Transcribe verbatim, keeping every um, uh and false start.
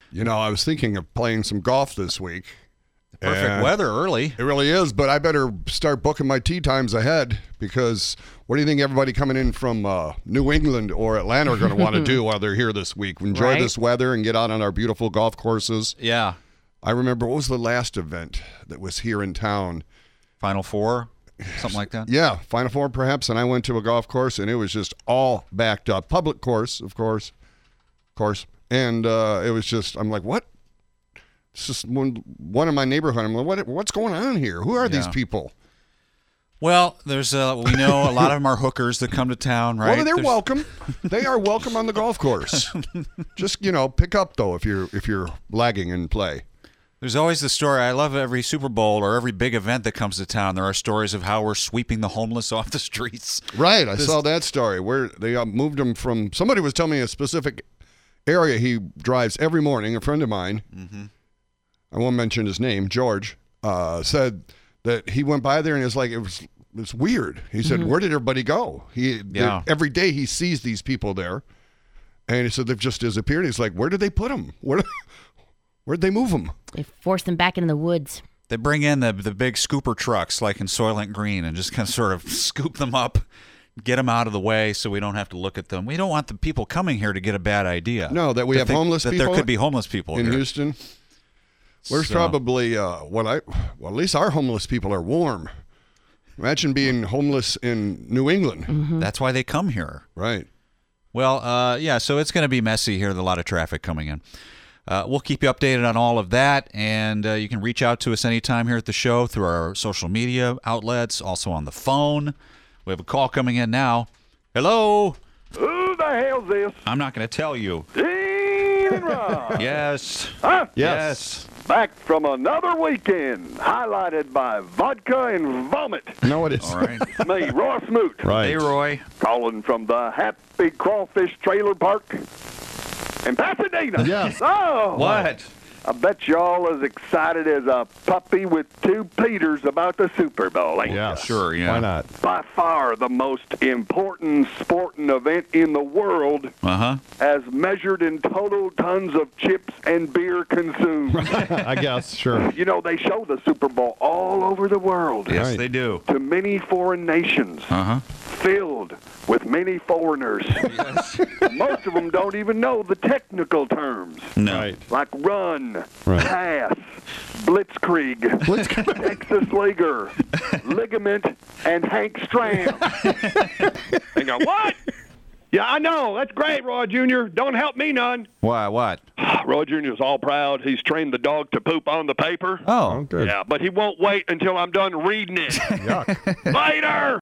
You know, I was thinking of playing some golf this week. Perfect weather early. It really is, but I better start booking my tee times ahead because what do you think everybody coming in from uh, New England or Atlanta are going to want to do while they're here this week? Enjoy Right. this weather and get out on our beautiful golf courses. Yeah. I remember, what was the last event that was here in town? Final Four, something like that. Yeah, Final Four perhaps, and I went to a golf course, and it was just all backed up. Public course, of course, of course. And uh, it was just, I'm like, what? It's just one, one in my neighborhood. I'm like, what, what's going on here? Who are these Yeah. people? Well, there's uh, we know a lot of them are hookers that come to town, right? Well, they're There's- welcome. They are welcome on the golf course. Just, you know, pick up, though, if you're if you're lagging in play. There's always the story. I love every Super Bowl or every big event that comes to town. There are stories of how we're sweeping the homeless off the streets. Right, I saw that story where they uh, moved them from, somebody was telling me a specific area he drives every morning, a friend of mine, Mm-hmm. I won't mention his name, George, uh, said that he went by there and it was like, it was it's weird. He said, where did everybody go? He Yeah. Every day he sees these people there, and he said they've just disappeared. He's like, where did they put them? Where, where'd they move them? They force them back into the woods. They bring in the the big scooper trucks like in Soylent Green and just kind of sort of scoop them up, get them out of the way so we don't have to look at them. We don't want the people coming here to get a bad idea. No, that we have they- homeless that people there could be homeless people in here. Houston. We're So- probably, uh, what I, well, at least our homeless people are warm. Imagine being homeless in New England. That's why they come here. Right. Well, uh, yeah, so it's going to be messy here. There's a lot of traffic coming in. Uh, we'll keep you updated on all of that, and uh, you can reach out to us anytime here at the show through our social media outlets, also on the phone. We have a call coming in now. Hello? Who the hell's this? I'm not going to tell you. Dean and Ron. Yes. Huh? Yes. Back from another weekend, highlighted by vodka and vomit. No, it is. All right. It's me, Roy Smoot, Right. Hey, Roy. calling from the Happy Crawfish Trailer Park in Pasadena. Yes. Oh, What? I bet y'all as excited as a puppy with two Peters about the Super Bowl, ain't Yeah, ya? Sure, yeah. Why not? By far the most important sporting event in the world, Uh-huh. as measured in total tons of chips and beer consumed. I guess, sure. You know, they show the Super Bowl all over the world Yes, Right. they do. to many foreign nations, Uh-huh. filled with many foreigners. Most of them don't even know the technical terms, No. Right. like run, Right. pass, blitzkrieg, Texas Leaguer, ligament, and Hank Stram. They go, what? Yeah, I know. That's great, Roy Junior Don't help me none. Why? What? Roy Junior's all proud. He's trained the dog to poop on the paper. Oh, Oh. good. Yeah, but he won't wait until I'm done reading it. Yuck. Later!